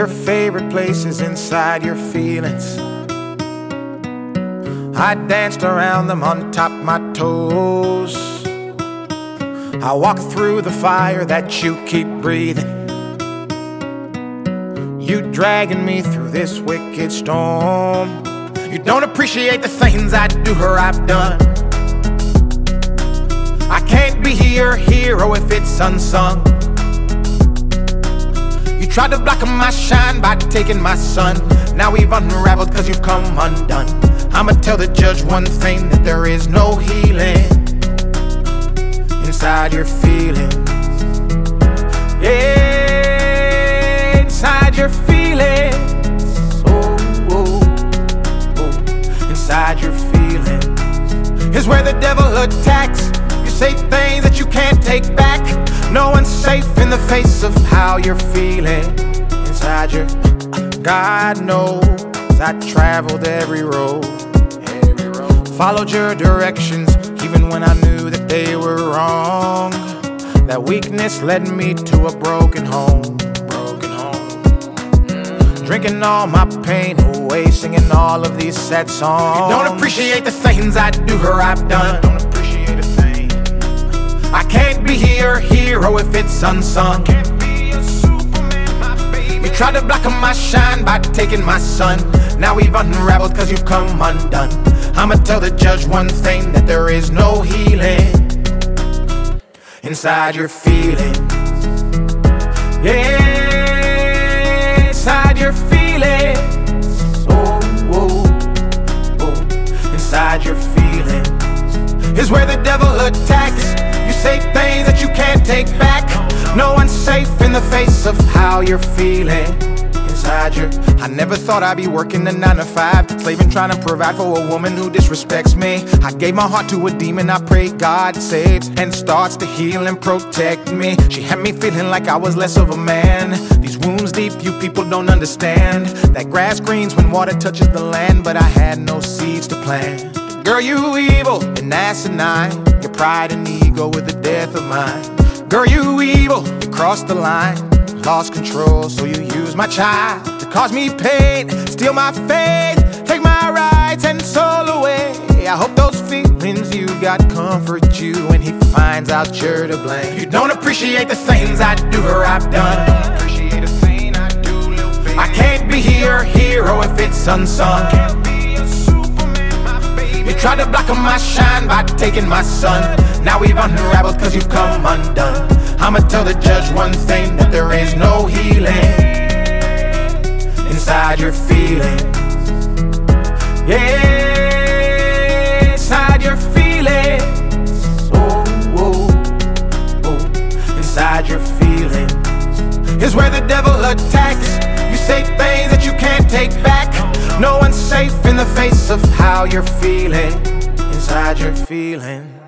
Your favorite place is inside your feelings. I danced around them on top my toes. I walk through the fire that you keep breathing. You dragging me through this wicked storm. You don't appreciate the things I do or I've done. I can't be your hero if it's unsung. You tried to block my shine by taking my sun. Now we've unraveled cause you've come undone. I'ma tell the judge one thing, that there is no healing inside your feelings. Yeah, inside your feelings. Oh, oh, oh. Inside your feelings is where the devil attacks. You say things that you can't take back. No one's safe in the face of how you're feeling inside your. God knows I traveled every road, followed your directions even when I knew that they were wrong. That weakness led me to a broken home. Drinking all my pain away, singing all of these sad songs. You don't appreciate the things I do or I've done. Don't appreciate a thing. I can't be your hero if it's unsung. Can't be a Superman, my baby. You tried to block my shine by taking my sun. Now we've unraveled cause you've come undone. I'ma tell the judge one thing, that there is no healing inside your feelings. Yeah, inside your feelings. Oh, oh, oh. Inside your feelings is where the devil attacks. You say things that you can't take back. No one's safe in the face of how you're feeling inside your. I never thought I'd be working a 9 to 5, slaving trying to provide for a woman who disrespects me. I gave my heart to a demon, I pray God saves and starts to heal and protect me. She had me feeling like I was less of a man. These wounds deep, you people don't understand. That grass greens when water touches the land, but I had no seeds to plant. Girl, you evil and asinine. Your pride and ego with the death of mine. Girl, you evil, you crossed the line. Lost control, so you use my child to cause me pain, steal my faith, take my rights and soul away. I hope those feelings you got comfort you when he finds out you're to blame. You don't appreciate the things I do or I've done. Don't appreciate a thing I do, little baby. I can't be your hero if it's unsung. Can't be a Superman, my baby. You tried to block my shine by taking my sun. Now we've unraveled cause you've come undone. I'ma tell the judge one thing, that there is no healing inside your feelings. Yeah, inside your feelings. Oh, oh, oh. Inside your feelings is where the devil attacks. You say things that you can't take back. No one's safe in the face of how you're feeling inside your feelings.